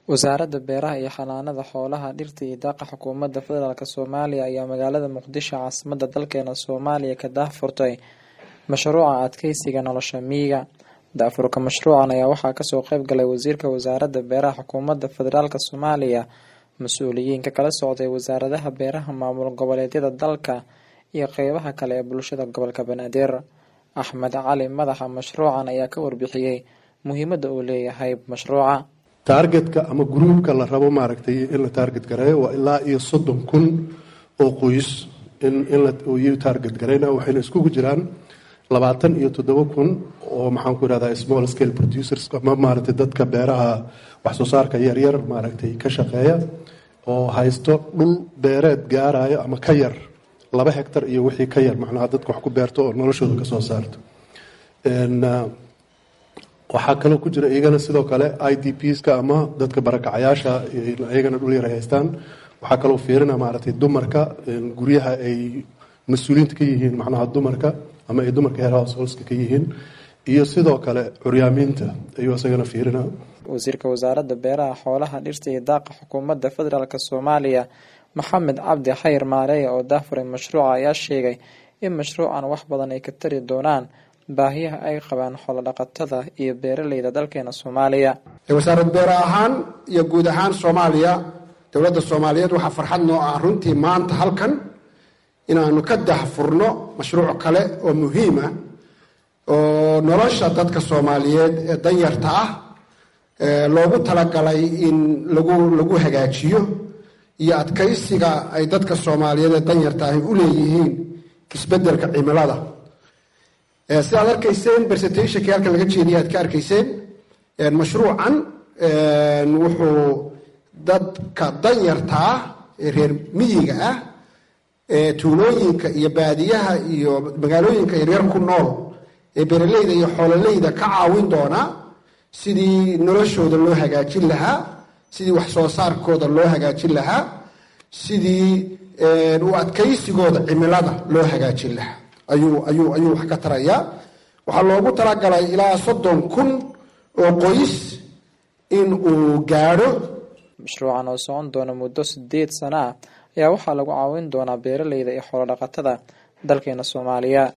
wasaaradda beeraha iyo xanaanada xoolaha dhirta iyo daaqa xukuumadda federaalka Soomaaliya ayaa magaalada Muqdisho caasimadda dalkeena Soomaaliya ka daahfurtay mashruuca adkeysiga nolosha miyiga. Daafurka mashruucan ayaa waxaa kasoo qayb galay wasiirka wasaaradda beeraha xukuumadda federaalka Soomaaliya, mas'uuliyiin ka kala socday wasaaradaha beeraha maamul goboleedyada dalka iyo qeybaha kale ee bulshada gobolka Banaadir. Axmed Cali, madaxa mashruucan, ayaa ka warbixiyay muhiimadda uu leeyahay mashruuca. targetka ama groupka la rabo maaragtay in la target gareeyo waa ilaa iyo 30,000 oo qoys in la target gareeyna waxayna isku jiraan 27,000 oo maxaan ku radaa small scale producers ama maaragtay dadka beeraha wax soo saarka yar yar maaragtay ka shaqeeya oo haysto dhul beereed gaaraya ama ka yar 2 hektar iyo wixii ka yar macnaha dadka wax ku beerto oo noloshooda ka soo saarto. waxaa kaloo ku jira iyagana sidoo kale IDPs-ka ama dadka barakacayaasha iyagana dhul yar haystaan. waxaa kaloo fiirina maaragtay dumarka guryaha ay mas-uuliyiinta ka yihiin macnaha dumarka ama ay dumarka heer households-ka ka yihiin iyo sidoo kale curyaamiinta ayuu isagana fiirina. wasiirka wasaaradda beeraha xoolaha dhirta iyo daaqa xukuumadda federaalka Soomaaliya Maxamed Cabdi Xayir Maareey oo daafuray mashruuca ayaa sheegay in mashruucan wax badan ay ka tari doonaan baahiyaha ay qabaan xoolo dhaqatada iyo beeraleyda dalkeena Soomaaliya. wasaaradda beeraha ahaan iyo guud ahaan Soomaaliya, dowladda Soomaaliyeed waxaa farxad noo ah runtii maanta halkan inaanu ka daahfurno mashruuc kale oo muhiim ah oo nolosha dadka Soomaaliyeed ee danyarta ah loogu talagalay in lagu hagaajiyo iyo adkeysiga ay dadka Soomaaliyeed ee danyarta ah u leeyihiin isbeddelka cimilada. sidaad arkayseen presentationka halkan laga jeediyay aad ka arkayseen mashruucan wuxuu dadka danyarta ah ee reer miyiga ah ee tuulooyinka iyo baadiyaha iyo magaalooyinka yaryar ku nool ee beeraleyda iyo xoololeyda ka caawin doonaa sidii noloshooda loo hagaajin lahaa, sidii wax soo saarkooda loo hagaajin lahaa, sidii u adkeysigooda cimilada loo hagaajin lahaa ayuu wax ka tarayaa. waxaa loogu talagalay ilaa 30,000 oo qoys in uu gaadho. mashruucan oo socon doona muddo 8 sano ah ayaa waxaa lagu caawin doonaa beeraleyda iyo xoolo dhaqatada dalkeena Soomaaliya.